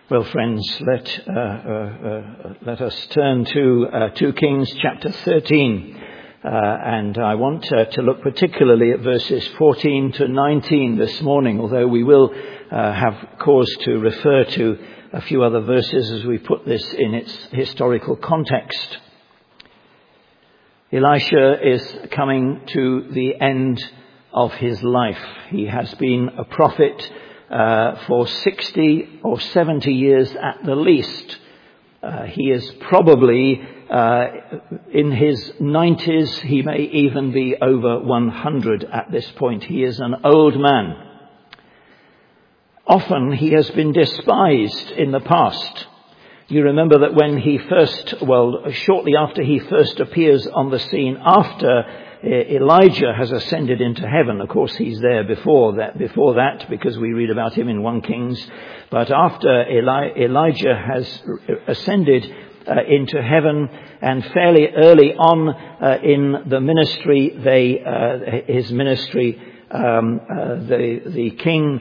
Well, friends, let us turn to 2 Kings chapter 13. And I want to look particularly at verses 14 to 19 this morning, although we will have cause to refer to a few other verses as we put this in its historical context. Elisha is coming to the end of his life. He has been a prophet for 60 or 70 years at the least. He is probably in his 90s. He may even be over 100 at this point. He is an old man. Often he has been despised in the past. You remember that when he shortly after he first appears on the scene, after Elijah has ascended into heaven. Of course, he's there before that, because we read about him in 1 Kings. But after Elijah has ascended into heaven, and fairly early on in the ministry, his ministry, the king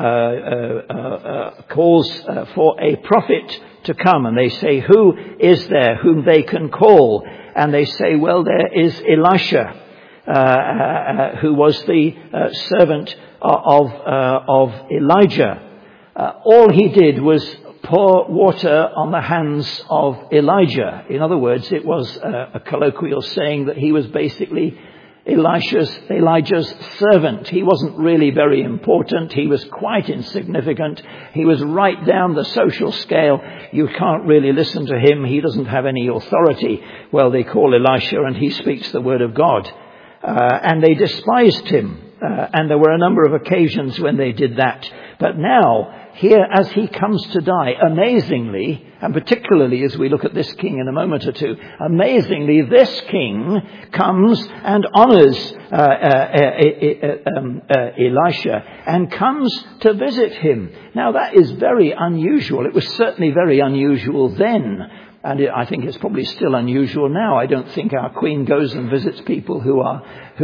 calls for a prophet to come, and they say, "Who is there whom they can call?" And they say, "Well, there is Elisha, who was the servant of Elijah." All he did was pour water on the hands of Elijah. In other words, it was a colloquial saying that he was basically Elijah's servant. He wasn't really very important. He was quite insignificant. He was right down the social scale. You can't really listen to him. He doesn't have any authority. Well, they call Elisha and he speaks the word of God. And they despised him. And there were a number of occasions when they did that. But now, here as he comes to die, amazingly, and particularly as we look at this king in a moment or two, amazingly, this king comes and honors Elisha and comes to visit him. Now that is very unusual. It was certainly very unusual then. And I think it's probably still unusual now. I don't think our Queen goes and visits people who are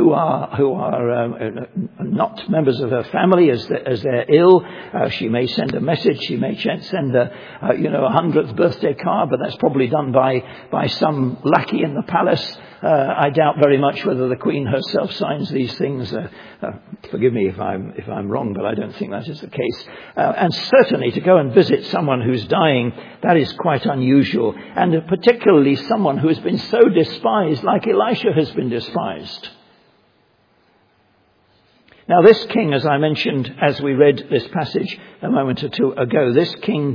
not members of her family as they're ill. She may send a message. She may send a 100th birthday card, but that's probably done by some lackey in the palace. I doubt very much whether the Queen herself signs these things. Forgive me if I'm wrong, but I don't think that is the case. And certainly to go and visit someone who's dying, that is quite unusual. And particularly someone who has been so despised, like Elisha has been despised. Now this king, as I mentioned as we read this passage a moment or two ago, this king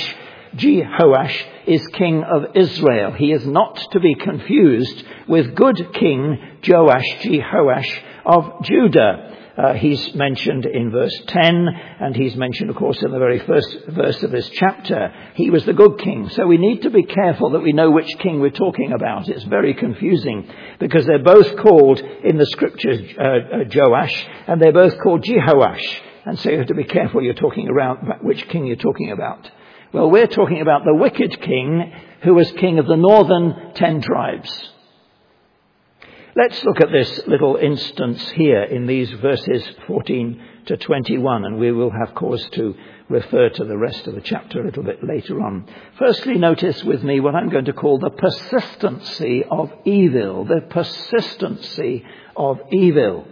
Jehoash is king of Israel. He is not to be confused with good king Jehoash of Judah. He's mentioned in verse 10, and he's mentioned, of course, in the very first verse of this chapter. He was the good king. So we need to be careful that we know which king we're talking about. It's very confusing because they're both called in the scriptures Joash, and they're both called Jehoash. And so you have to be careful you're talking about which king you're talking about. Well, we're talking about the wicked king who was king of the northern 10 tribes. Let's look at this little instance here in these verses 14 to 21, and we will have cause to refer to the rest of the chapter a little bit later on. Firstly, notice with me what I'm going to call the persistency of evil. The persistency of evil.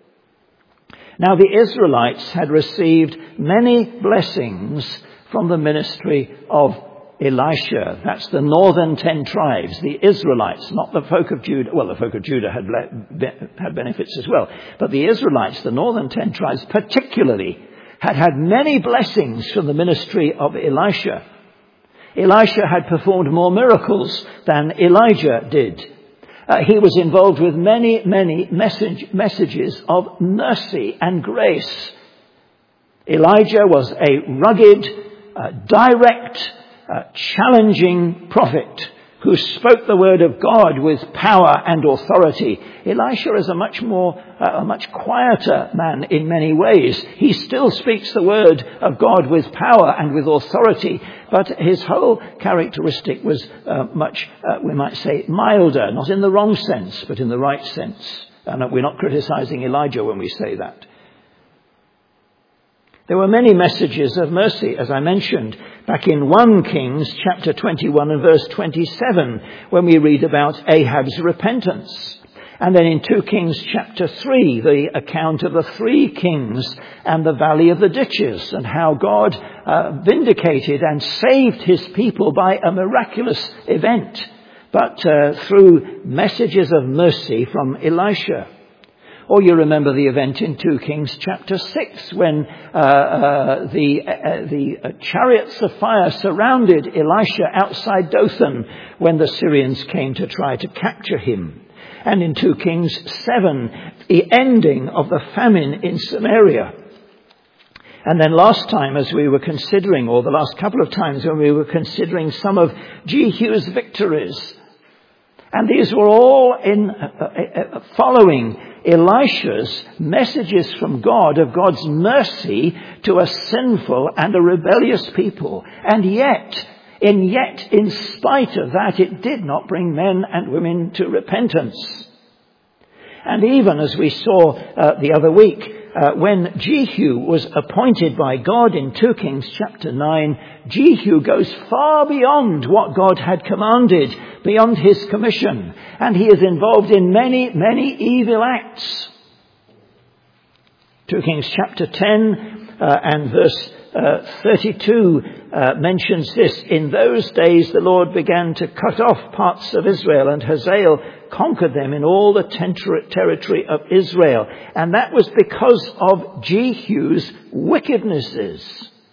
Now, the Israelites had received many blessings from the ministry of Elisha. That's the northern 10 tribes, the Israelites, not the folk of Judah. Well, the folk of Judah had benefits as well. But the Israelites, the northern 10 tribes particularly, had many blessings from the ministry of Elisha. Elisha had performed more miracles than Elijah did. He was involved with many messages of mercy and grace. Elijah was a rugged, direct, challenging prophet who spoke the word of God with power and authority. Elisha is a much quieter man in many ways. He still speaks the word of God with power and with authority, but his whole characteristic was we might say, milder, not in the wrong sense, but in the right sense. And we're not criticizing Elijah when we say that. There were many messages of mercy, as I mentioned, back in 1 Kings chapter 21 and verse 27, when we read about Ahab's repentance. And then in 2 Kings chapter 3, the account of the 3 kings and the valley of the ditches, and how God vindicated and saved his people by a miraculous event, but through messages of mercy from Elisha. Or you remember the event in 2 Kings chapter 6 when the chariots of fire surrounded Elisha outside Dothan when the Syrians came to try to capture him. And in 2 Kings 7, the ending of the famine in Samaria. And then last time as we were considering, or the last couple of times when we were considering some of Jehu's victories. And these were all in following Elisha's messages from God of God's mercy to a sinful and a rebellious people. And yet, in spite of that, it did not bring men and women to repentance. And even as we saw the other week, when Jehu was appointed by God in 2 Kings chapter 9, Jehu goes far beyond what God had commanded, beyond his commission, and he is involved in many, many evil acts. 2 Kings chapter 10 and verse 32 mentions this. In those days the Lord began to cut off parts of Israel, and Hazael conquered them in all the territory of Israel. And that was because of Jehu's wickednesses.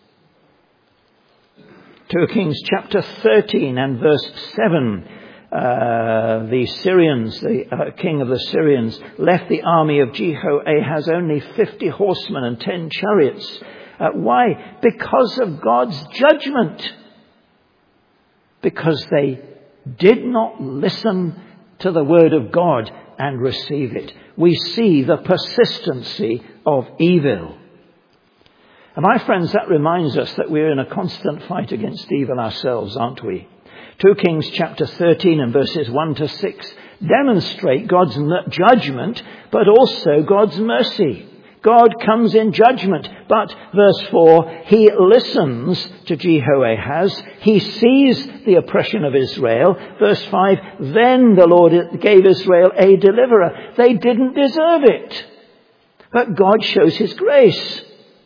2 Kings chapter 13 and verse 7. The Syrians, the king of the Syrians, left the army of Jehoahaz only 50 horsemen and 10 chariots. Why? Because of God's judgment. Because they did not listen to the word of God and receive it. We see the persistency of evil. And my friends, that reminds us that we're in a constant fight against evil ourselves, aren't we? 2 Kings chapter 13 and verses 1 to 6 demonstrate God's judgment, but also God's mercy. God comes in judgment, but verse 4, he listens to Jehoahaz. He sees the oppression of Israel. Verse 5, then the Lord gave Israel a deliverer. They didn't deserve it, but God shows his grace.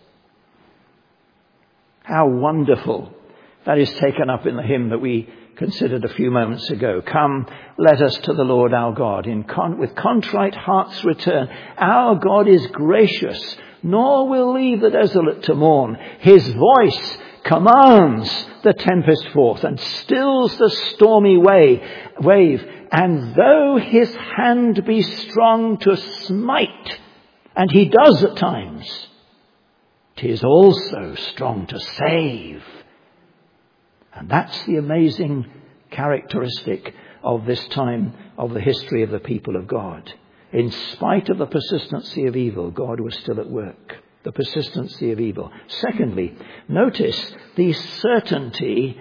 How wonderful. That is taken up in the hymn that we considered a few moments ago. Come, let us to the Lord our God with contrite hearts return. Our God is gracious, nor will leave the desolate to mourn. His voice commands the tempest forth and stills the stormy wave. And though his hand be strong to smite, and he does at times, 'tis also strong to save. And that's the amazing characteristic of this time of the history of the people of God. In spite of the persistency of evil, God was still at work. The persistency of evil. Secondly, notice the certainty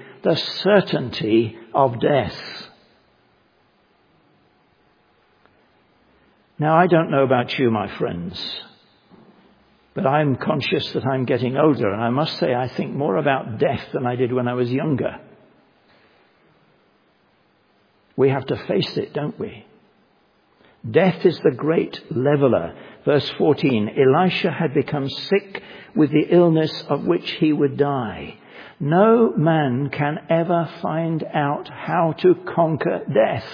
of death. Now, I don't know about you, my friends, but I'm conscious that I'm getting older, and I must say I think more about death than I did when I was younger. We have to face it, don't we? Death is the great leveler. Verse 14, Elisha had become sick with the illness of which he would die. No man can ever find out how to conquer death.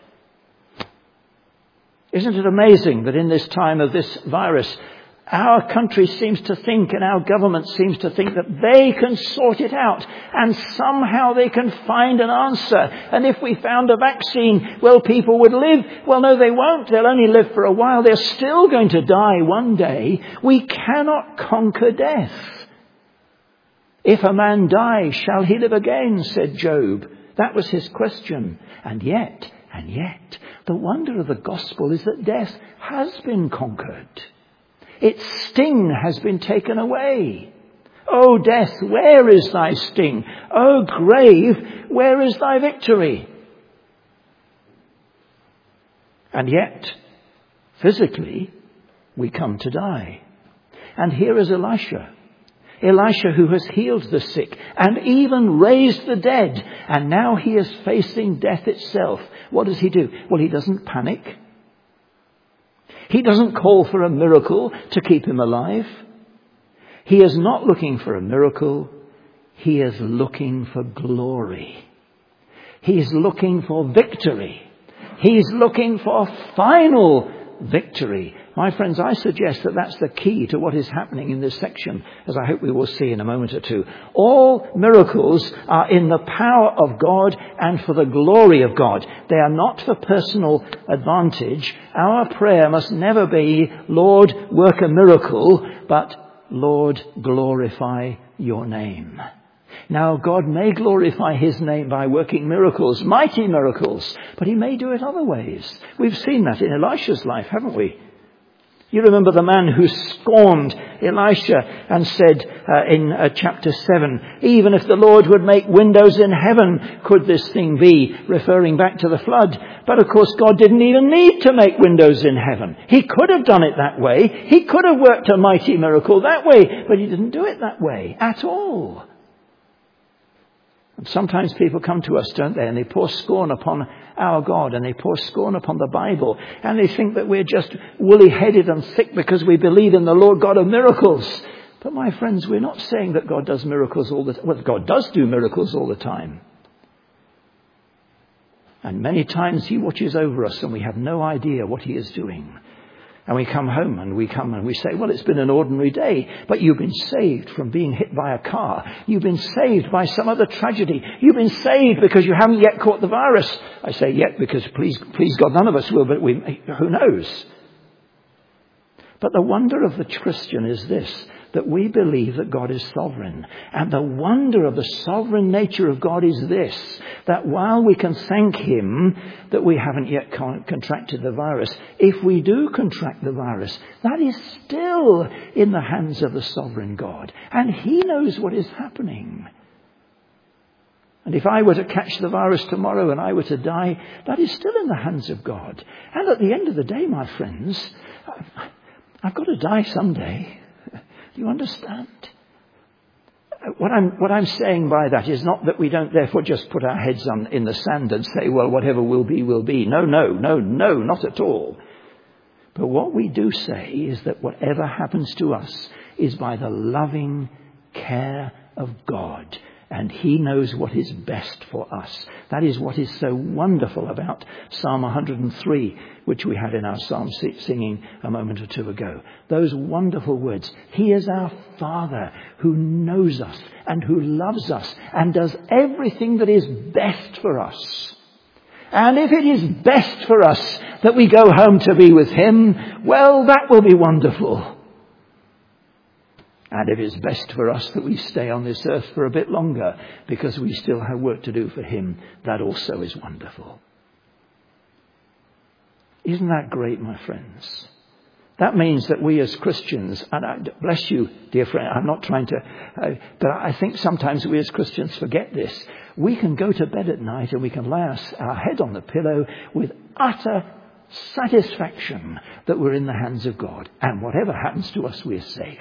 Isn't it amazing that in this time of this virus, our country seems to think, and our government seems to think, that they can sort it out and somehow they can find an answer. And if we found a vaccine, well, people would live. Well, no, they won't. They'll only live for a while. They're still going to die one day. We cannot conquer death. If a man die, shall he live again, said Job. That was his question. And yet, the wonder of the gospel is that death has been conquered. Its sting has been taken away. O death, where is thy sting? O grave, where is thy victory? And yet, physically, we come to die. And here is Elisha. Elisha, who has healed the sick and even raised the dead. And now he is facing death itself. What does he do? Well, he doesn't panic. He doesn't call for a miracle to keep him alive. He is not looking for a miracle. He is looking for glory. He's looking for victory. He's looking for final victory. My friends, I suggest that that's the key to what is happening in this section, as I hope we will see in a moment or two. All miracles are in the power of God and for the glory of God. They are not for personal advantage. Our prayer must never be, Lord, work a miracle, but Lord, glorify your name. Now, God may glorify his name by working miracles, mighty miracles, but he may do it other ways. We've seen that in Elisha's life, haven't we? You remember the man who scorned Elisha and said in chapter 7, even if the Lord would make windows in heaven, could this thing be? Referring back to the flood. But of course, God didn't even need to make windows in heaven. He could have done it that way. He could have worked a mighty miracle that way, but he didn't do it that way at all. And sometimes people come to us, don't they, and they pour scorn upon our God, and they pour scorn upon the Bible, and they think that we're just woolly-headed and thick because we believe in the Lord God of miracles. But my friends, we're not saying that God does miracles all the time. Well, God does do miracles all the time. And many times he watches over us and we have no idea what he is doing. And we come home and we say, well, it's been an ordinary day, but you've been saved from being hit by a car. You've been saved by some other tragedy. You've been saved because you haven't yet caught the virus. I say yet because please God, none of us will, but who knows? But the wonder of the Christian is this, that we believe that God is sovereign. And the wonder of the sovereign nature of God is this, that while we can thank him that we haven't yet contracted the virus, if we do contract the virus, that is still in the hands of the sovereign God. And he knows what is happening. And if I were to catch the virus tomorrow and I were to die, that is still in the hands of God. And at the end of the day, my friends, I've got to die someday. Do you understand? What I'm saying by that is not that we don't therefore just put our heads in the sand and say, well, whatever will be, will be. No, not at all. But what we do say is that whatever happens to us is by the loving care of God. And he knows what is best for us. That is what is so wonderful about Psalm 103, which we had in our psalm singing a moment or two ago. Those wonderful words. He is our Father who knows us and who loves us and does everything that is best for us. And if it is best for us that we go home to be with him, well, that will be wonderful. And if it's best for us that we stay on this earth for a bit longer because we still have work to do for him, that also is wonderful. Isn't that great, my friends? That means that we as Christians, and bless you, dear friend, I'm not trying to, but I think sometimes we as Christians forget this. We can go to bed at night and we can lay our head on the pillow with utter satisfaction that we're in the hands of God. And whatever happens to us, we're safe.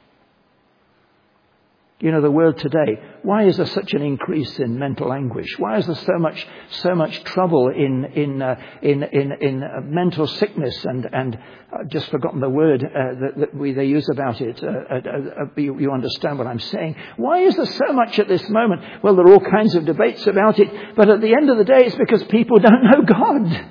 You know, the world today, why is there such an increase in mental anguish? Why is there so much trouble in mental sickness and I've just forgotten the word that they use about it. You understand what I'm saying? Why is there so much at this moment? Well, there are all kinds of debates about it, but at the end of the day, it's because people don't know God.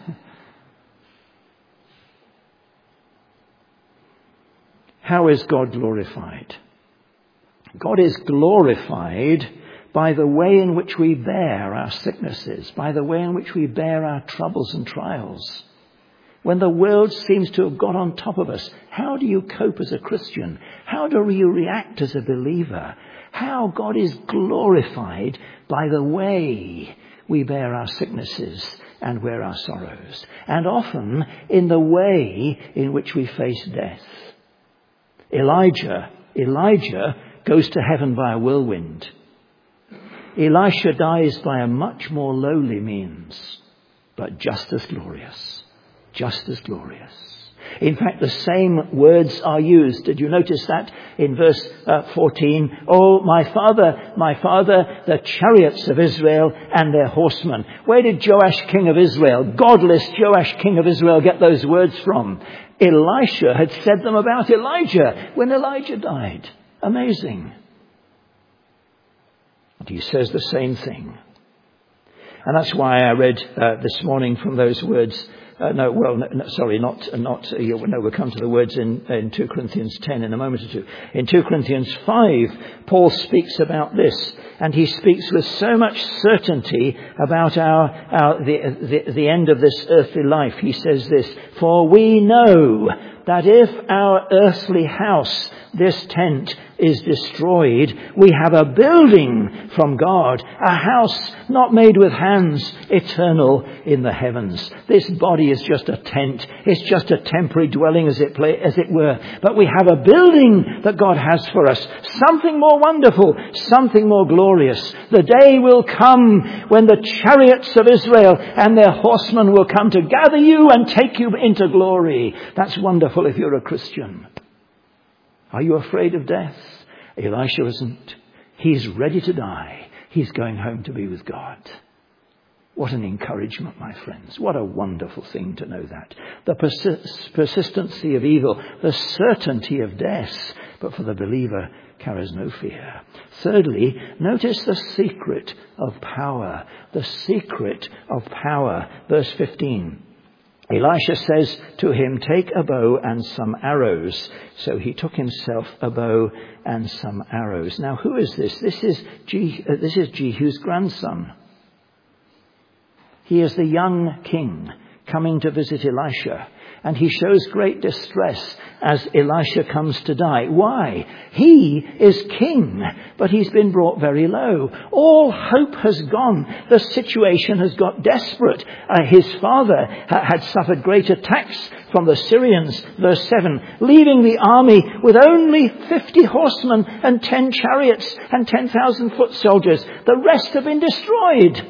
How is God glorified? God is glorified by the way in which we bear our sicknesses, by the way in which we bear our troubles and trials. When the world seems to have got on top of us, how do you cope as a Christian? How do you react as a believer? How God is glorified by the way we bear our sicknesses and wear our sorrows. And often in the way in which we face death. Elijah goes to heaven by a whirlwind. Elisha dies by a much more lowly means, but just as glorious. Just as glorious. In fact, the same words are used. Did you notice that in verse 14? Oh, my father, the chariots of Israel and their horsemen. Where did Joash, king of Israel, godless Joash, king of Israel, get those words from? Elisha had said them about Elijah when Elijah died. Amazing. And he says the same thing. And that's why I read this morning from those words. We'll come to the words in 2 Corinthians 10 in a moment or two. In 2 Corinthians 5, Paul speaks about this, and he speaks with so much certainty about the end of this earthly life. He says this, for we know that if our earthly house, this tent, is destroyed, we have a building from God, a house not made with hands, eternal in the heavens. This body is just a tent. It's just a temporary dwelling, as it were. But we have a building that God has for us. Something more wonderful, something more glorious. The day will come when the chariots of Israel and their horsemen will come to gather you and take you into glory. That's wonderful if you're a Christian. Are you afraid of death? Elisha isn't. He's ready to die. He's going home to be with God. What an encouragement, my friends. What a wonderful thing to know that. The persistency of evil, the certainty of death, but for the believer carries no fear. Thirdly, notice the secret of power. The secret of power. Verse 15. Elisha says to him, take a bow and some arrows. So he took himself a bow and some arrows. Now, who is this? This is Jehu's grandson. He is the young king coming to visit Elisha. And he shows great distress as Elisha comes to die. Why? He is king, but he's been brought very low. All hope has gone. The situation has got desperate. His father had suffered great attacks from the Syrians, verse 7, leaving the army with only 50 horsemen and 10 chariots and 10,000 foot soldiers. The rest have been destroyed.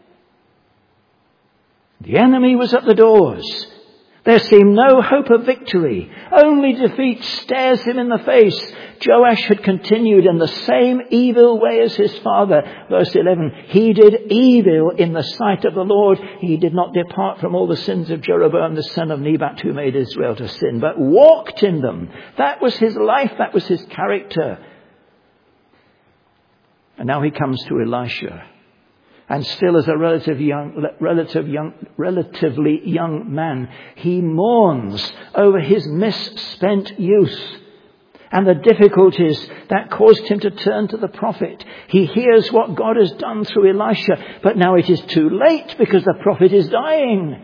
The enemy was at the doors. There seemed no hope of victory. Only defeat stares him in the face. Joash had continued in the same evil way as his father. Verse 11, he did evil in the sight of the Lord. He did not depart from all the sins of Jeroboam, the son of Nebat, who made Israel to sin, but walked in them. That was his life. That was his character. And now he comes to Elisha. And still as a relatively young man, he mourns over his misspent youth and the difficulties that caused him to turn to the prophet. He hears what God has done through Elisha, but now it is too late because the prophet is dying.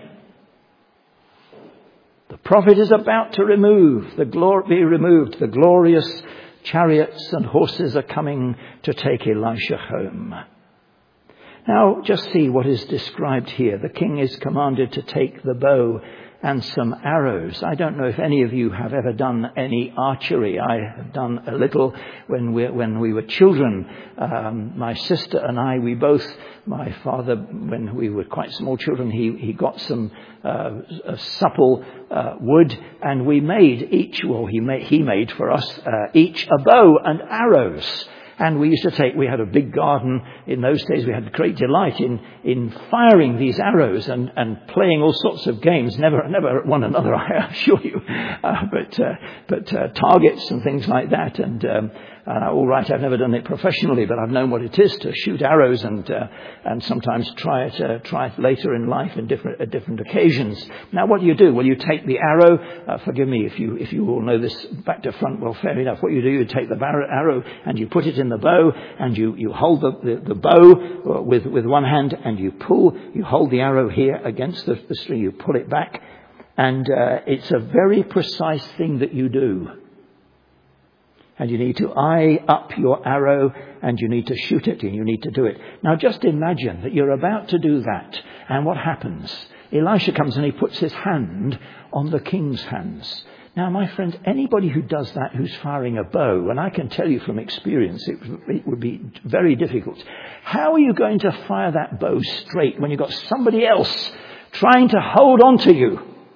The prophet is about to be removed. The glorious chariots and horses are coming to take Elisha home. Now, just see what is described here. The king is commanded to take the bow and some arrows. I don't know if any of you have ever done any archery. I have done a little when we were children. My sister and I, my father, when we were quite small children, he got some supple wood, and we made he made for us each a bow and arrows. And we had a big garden in those days. We had great delight in firing these arrows and playing all sorts of games. Never at one another, I assure you. But targets and things like that. And all right, I've never done it professionally, but I've known what it is to shoot arrows and sometimes try it later in life at different occasions. Now, what do? Well, you take the arrow. Forgive me if you all know this back to front. Well, fair enough. What you do, you take the arrow and you put it in the bow, and you hold the bow with one hand, and you hold the arrow here against the string. You pull it back, and it's a very precise thing that you do. And you need to eye up your arrow, and you need to shoot it, and you need to do it. Now just imagine that you're about to do that, and what happens? Elisha comes and he puts his hand on the king's hands. Now, my friends, anybody who does that, who's firing a bow, and I can tell you from experience, it would be very difficult. How are you going to fire that bow straight when you've got somebody else trying to hold on to you?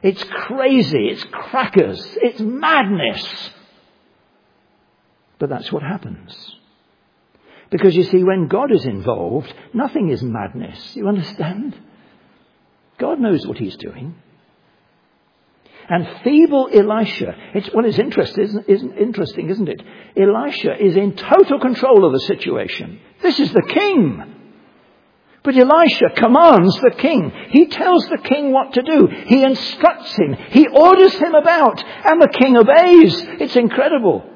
It's crazy. It's crackers. It's madness. But that's what happens. Because you see, when God is involved, nothing is madness. You understand? God knows what he's doing. And feeble Elisha, it's interesting, isn't it? Elisha is in total control of the situation. This is the king. But Elisha commands the king. He tells the king what to do. He instructs him. He orders him about. And the king obeys. It's incredible.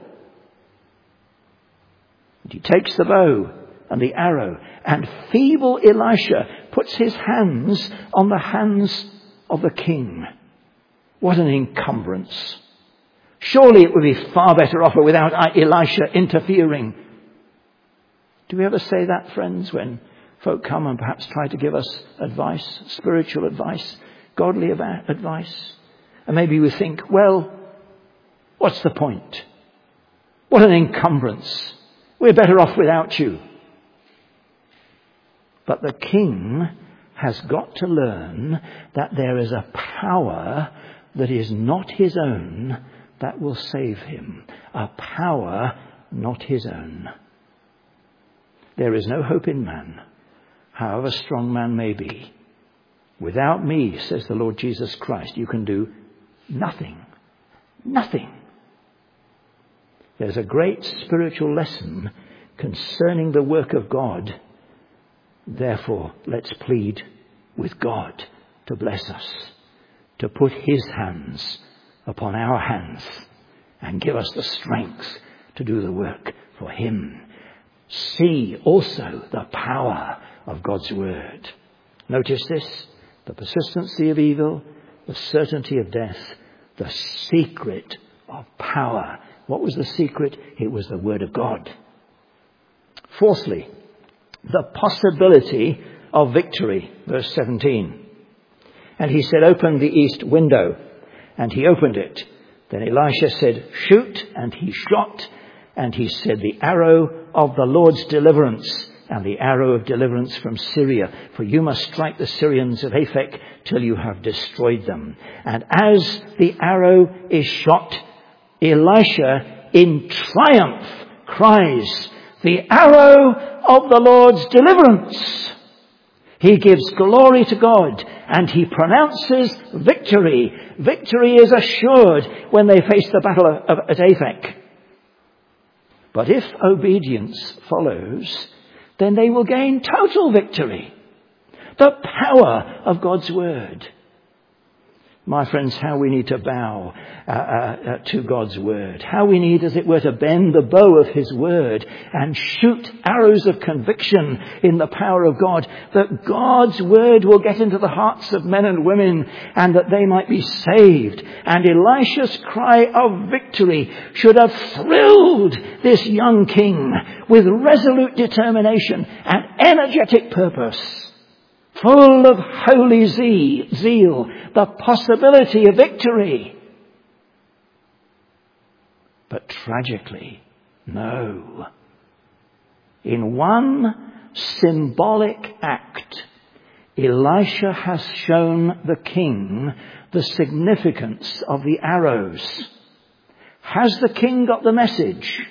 And he takes the bow and the arrow. And feeble Elisha puts his hands on the hands of the king. What an encumbrance. Surely it would be far better off without Elisha interfering. Do we ever say that, friends, when folk come and perhaps try to give us advice, spiritual advice, godly advice? And maybe we think, well, what's the point? What an encumbrance. We're better off without you. But the king has got to learn that there is a power that is not his own that will save him. A power not his own. There is no hope in man, however strong man may be. Without me, says the Lord Jesus Christ, you can do nothing. Nothing. There's a great spiritual lesson concerning the work of God. Therefore, let's plead with God to bless us, to put his hands upon our hands and give us the strength to do the work for him. See also the power of God's word. Notice this: the persistency of evil, the certainty of death, the secret of power. What was the secret? It was the word of God. Fourthly, the possibility of victory. Verse 17. And he said, open the east window. And he opened it. Then Elisha said, shoot. And he shot. And he said, the arrow of the Lord's deliverance, and the arrow of deliverance from Syria. For you must strike the Syrians of Aphek till you have destroyed them. And as the arrow is shot, Elisha in triumph cries, the arrow of the Lord's deliverance. He gives glory to God and he pronounces victory. Victory is assured when they face the battle at Aphek. But if obedience follows, then they will gain total victory. The power of God's word. My friends, how we need to bow to God's word. How we need, as it were, to bend the bow of his word and shoot arrows of conviction in the power of God. That God's word will get into the hearts of men and women and that they might be saved. And Elisha's cry of victory should have thrilled this young king with resolute determination and energetic purpose. Full of holy zeal, the possibility of victory. But tragically, no. In one symbolic act, Elisha has shown the king the significance of the arrows. Has the king got the message?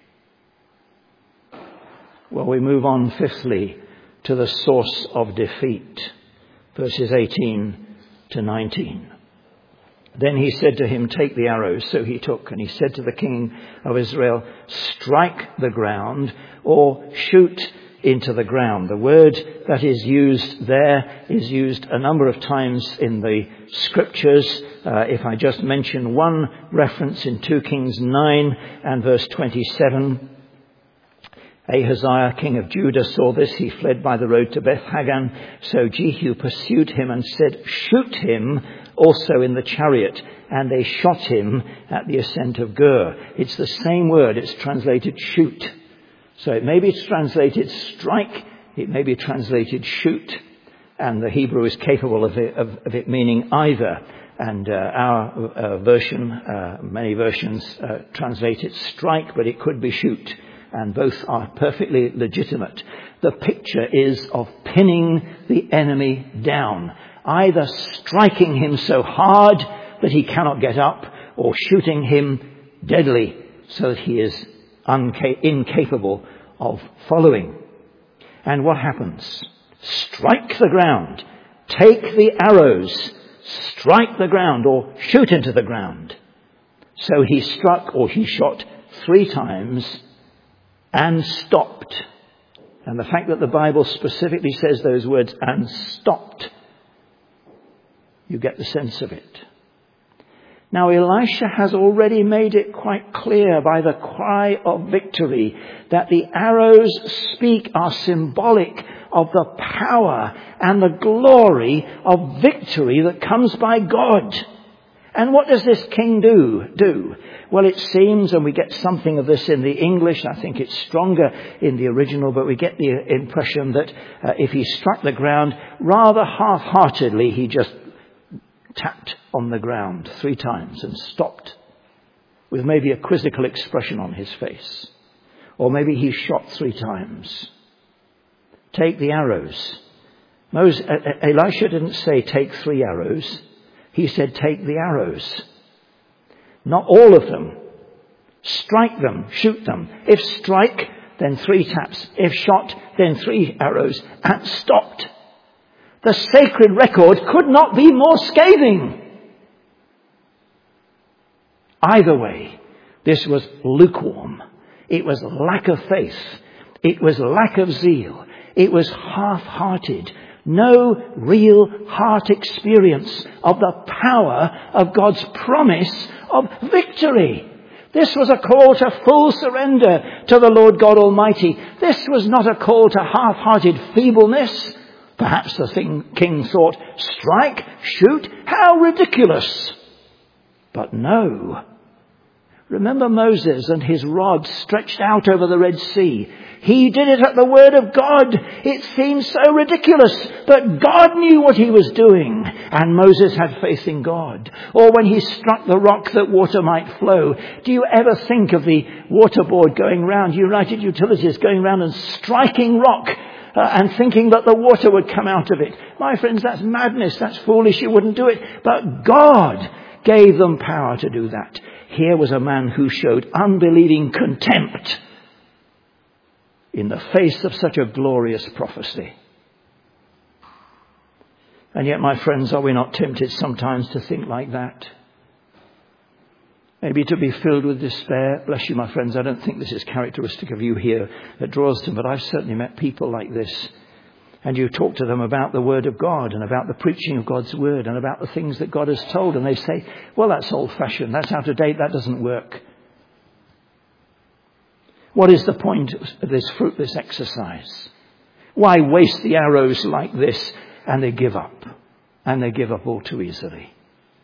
Well, we move on fifthly to the source of defeat. Verses 18 to 19. Then he said to him, take the arrows. So he took, and he said to the king of Israel, strike the ground or shoot into the ground. The word that is used there is used a number of times in the scriptures. If I just mention one reference in 2 Kings 9 and verse 27. Ahaziah, king of Judah, saw this. He fled by the road to Beth Hagan. So Jehu pursued him and said, shoot him also in the chariot. And they shot him at the ascent of Gur. It's the same word. It's translated shoot. So it may be translated strike. It may be translated shoot. And the Hebrew is capable of it meaning either. And our version, many versions translate it strike, but it could be shoot. And both are perfectly legitimate. The picture is of pinning the enemy down. either striking him so hard that he cannot get up, or shooting him deadly so that he is incapable of following. And what happens? Strike the ground, take the arrows, strike the ground, or shoot into the ground. So he struck, or he shot 3 times and stopped. And the fact that the Bible specifically says those words, and stopped, you get the sense of it. Now Elisha has already made it quite clear by the cry of victory that the arrows are symbolic of the power and the glory of victory that comes by God. And what does this king do? Well, it seems, and we get something of this in the English, I think it's stronger in the original, but we get the impression that if he struck the ground, rather half-heartedly, he just tapped on the ground 3 times and stopped, with maybe a quizzical expression on his face. Or maybe he shot 3 times. Take the arrows. Elisha didn't say take 3 arrows. He said take the arrows. Not all of them. Strike them, shoot them. If strike, then 3 taps. If shot, then 3 arrows, and stopped. The sacred record could not be more scathing. Either way, this was lukewarm. It was lack of faith. It was lack of zeal. It was half-hearted. No real heart experience of the power of God's promise of victory. This was a call to full surrender to the Lord God Almighty. This was not a call to half-hearted feebleness. Perhaps the king thought, strike, shoot, how ridiculous. But no. Remember Moses and his rod stretched out over the Red Sea. He did it at the word of God. It seemed so ridiculous, but God knew what he was doing, and Moses had faith in God. Or when he struck the rock that water might flow. Do you ever think of the water board going round, United Utilities going round and striking rock and thinking that the water would come out of it? My friends, that's madness. That's foolish. You wouldn't do it. But God gave them power to do that. Here was a man who showed unbelieving contempt in the face of such a glorious prophecy. And yet, my friends, are we not tempted sometimes to think like that? Maybe to be filled with despair. Bless you, my friends, I don't think this is characteristic of you here at Droylsden, but I've certainly met people like this. And you talk to them about the Word of God and about the preaching of God's Word and about the things that God has told. And they say, well, that's old-fashioned. That's out of date. That doesn't work. What is the point of this fruitless exercise? Why waste the arrows like this? And they give up. And they give up all too easily.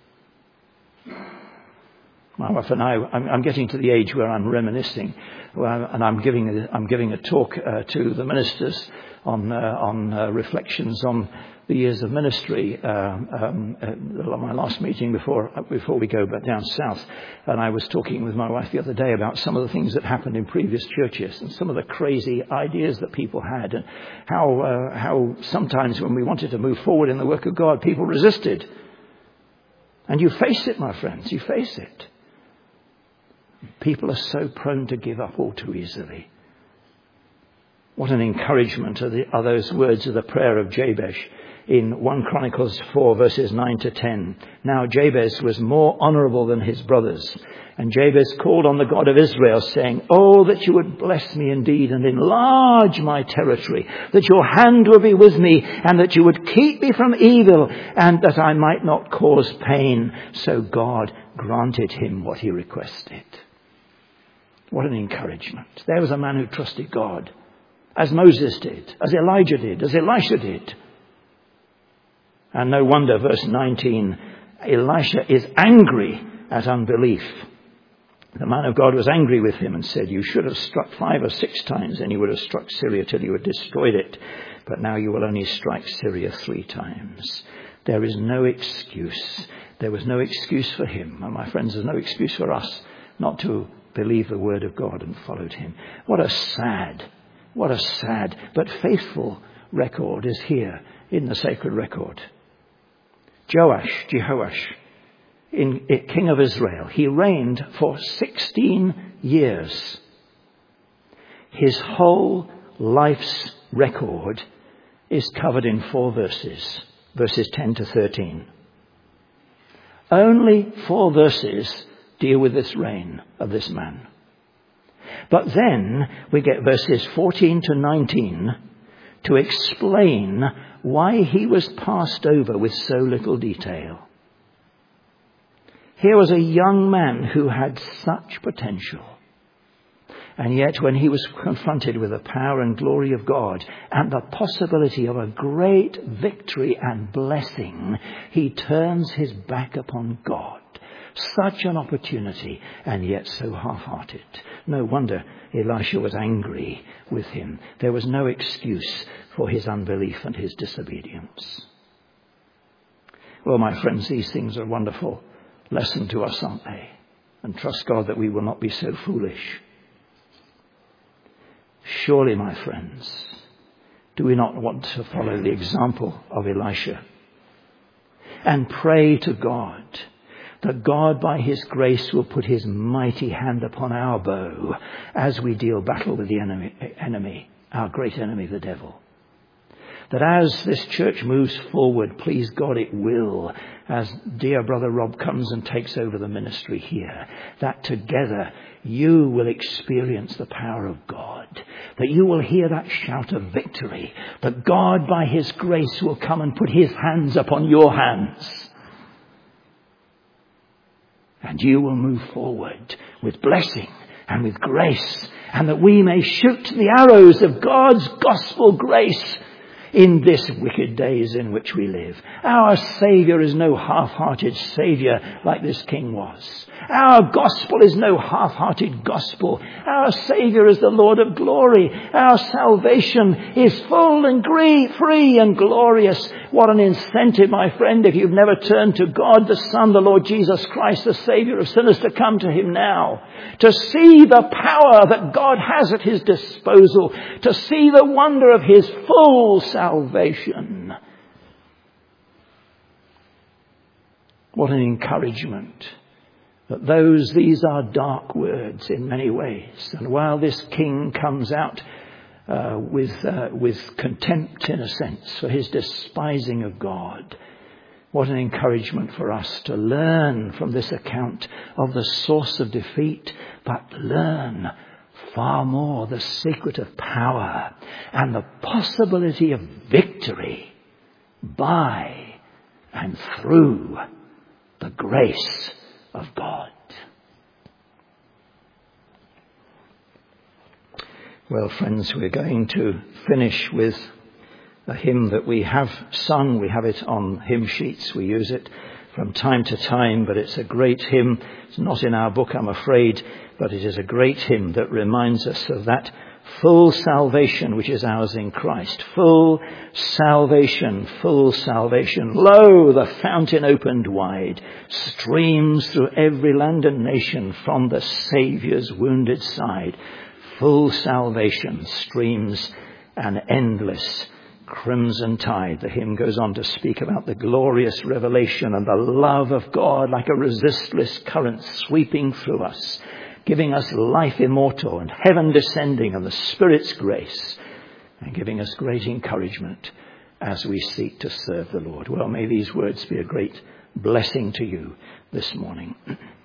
My wife and I'm getting to the age where I'm reminiscing, and I'm giving a talk to the ministers on reflections on the years of ministry. My last meeting before we go back down south, and I was talking with my wife the other day about some of the things that happened in previous churches and some of the crazy ideas that people had, and how sometimes when we wanted to move forward in the work of God, people resisted. And you face it, my friends. You face it. People are so prone to give up all too easily. What an encouragement are those words of the prayer of Jabez in 1 Chronicles 4 verses 9 to 10. Now Jabez was more honourable than his brothers. And Jabez called on the God of Israel, saying, oh, that you would bless me indeed and enlarge my territory, that your hand would be with me, and that you would keep me from evil, and that I might not cause pain. So God granted him what he requested. What an encouragement. There was a man who trusted God, as Moses did, as Elijah did, as Elisha did. And no wonder, verse 19, Elisha is angry at unbelief. The man of God was angry with him and said, you should have struck 5 or 6 times, and you would have struck Syria till you had destroyed it. But now you will only strike Syria 3 times. There is no excuse. There was no excuse for him. And my friends, there's no excuse for us not to believe the word of God and followed him. What a sad but faithful record is here in the sacred record. Jehoash, king of Israel, he reigned for 16 years. His whole life's record is covered in 4 verses, verses 10 to 13. Only 4 verses deal with this reign of this man. But then we get verses 14 to 19 to explain why he was passed over with so little detail. Here was a young man who had such potential. And yet when he was confronted with the power and glory of God and the possibility of a great victory and blessing, he turns his back upon God. Such an opportunity, and yet so half-hearted. No wonder Elisha was angry with him. There was no excuse for his unbelief and his disobedience. Well, my friends, these things are a wonderful lesson to us, aren't they? And trust God that we will not be so foolish. Surely, my friends, do we not want to follow the example of Elisha and pray to God that God by his grace will put his mighty hand upon our bow as we deal battle with the enemy, our great enemy, the devil. That as this church moves forward, please God it will, as dear brother Rob comes and takes over the ministry here, that together you will experience the power of God, that you will hear that shout of victory, that God by his grace will come and put his hands upon your hands. And you will move forward with blessing and with grace, and that we may shoot the arrows of God's gospel grace in this wicked days in which we live. Our Saviour is no half-hearted Saviour like this king was. Our gospel is no half-hearted gospel. Our Saviour is the Lord of glory. Our salvation is full and free and glorious. What an incentive, my friend, if you've never turned to God, the Son, the Lord Jesus Christ, the Saviour of sinners, to come to him now. To see the power that God has at his disposal. To see the wonder of his full salvation. What an encouragement. That these are dark words in many ways. And while this king comes out with contempt, in a sense, for his despising of God, what an encouragement for us to learn from this account of the source of defeat, but learn far more the secret of power and the possibility of victory by and through the grace of God. Well, friends, we're going to finish with a hymn that we have sung. We have it on hymn sheets. We use it from time to time, but it's a great hymn. It's not in our book, I'm afraid, but it is a great hymn that reminds us of that full salvation which is ours in Christ. Full salvation, full salvation. Lo, the fountain opened wide, streams through every land and nation from the Saviour's wounded side. Full salvation streams an endless crimson tide. The hymn goes on to speak about the glorious revelation and the love of God like a resistless current sweeping through us, giving us life immortal and heaven descending and the Spirit's grace, and giving us great encouragement as we seek to serve the Lord. Well, may these words be a great blessing to you this morning.